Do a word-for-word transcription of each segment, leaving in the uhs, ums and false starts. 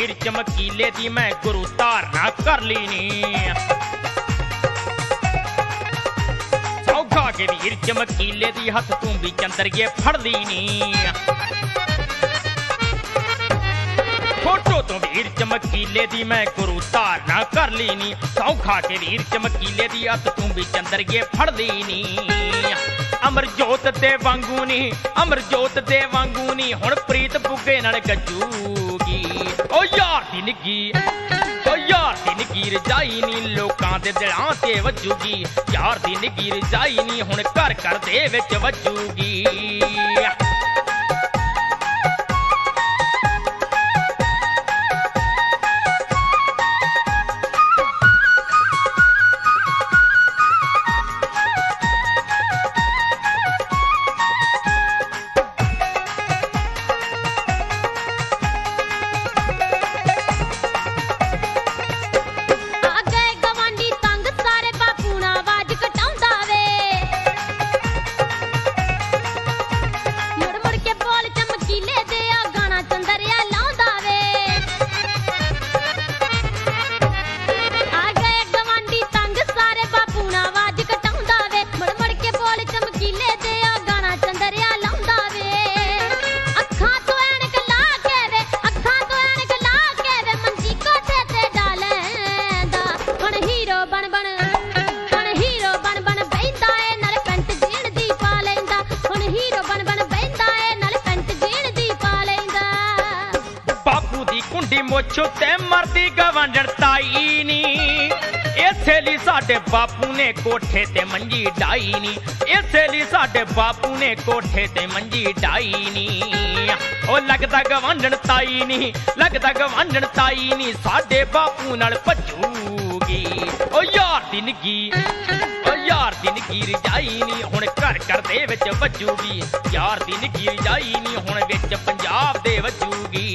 वीर चमकीले दी मैं गुरु धारना कर ली नी। सौखा के वीर चमकीले दी हथ तू भी चंदरिए फड़ ली नी। फोटो तो वीर चमकीले दी मैं गुरु धारना कर ली नी। सौखा के वीर चमकीले दी हथ तू भी चंदरिए फड़ ली नी। अमरजोत दे वांगू नी अमरजोत दे वांगू नी हुण प्रीत बुगे नाल गजूगी। ओ यार दी निगी ओ यार दी निगी रजाई नी लोकां दे दिलां ते वजूगी। यार दी निगी रजाई नी हुण घर घर दे विच वजूगी। मुछ ते मरदी गवांढण ताई नी। इसे ली साडे बापू ने कोठे ते मंजी डाई नी। इसे ली साडे बापू ने कोठे ते मंजी डाई नी। ओ लगदा गवांढण ताई नी लगदा गवांढण ताई नी साडे बापू नाल भजूगी। ओ यार दी निगी ओ यार दी निगी रजाई नी हुण घर घर दे विच वजूगी। यार दी निगी रजाई नी हुण विच पंजाब दे वजूगी।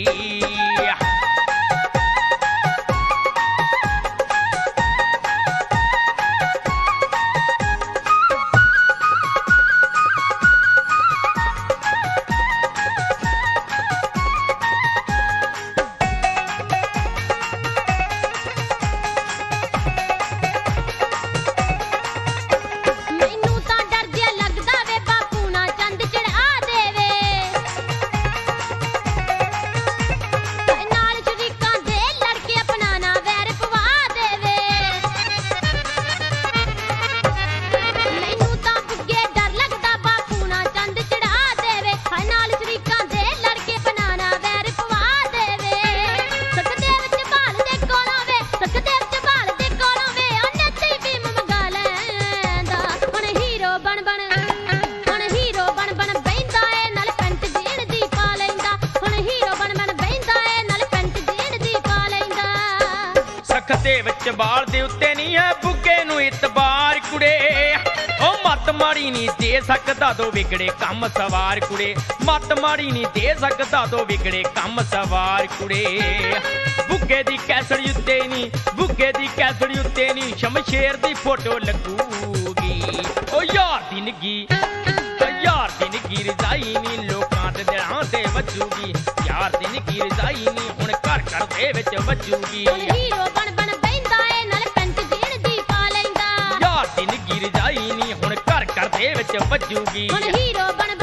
बाल दे उत्ते नहीं है बुगे नू इतबार कुड़े। ओ मत माड़ी नहीं दे सकदा दो बिगड़े कम सवार कुड़े। मत माड़ी नहीं दे सकदा दो बिगड़े कम सवार कुड़े। बुगे दी कैसड़ी उत्ते नहीं बुगे दी कैसड़ी उत्ते नहीं शमशेर दी फोटो लगूगी। ओ यार दी निगी ओ यार दी निगी रजाई नी लोकां दे दिलां ते वजूगी। यार दी निगी रजाई नी हुण घर घर दे विच वजूगी। हीरो बन बन निगी रजाई नी हुण घर घर दे विच वजूगी। हीरो बन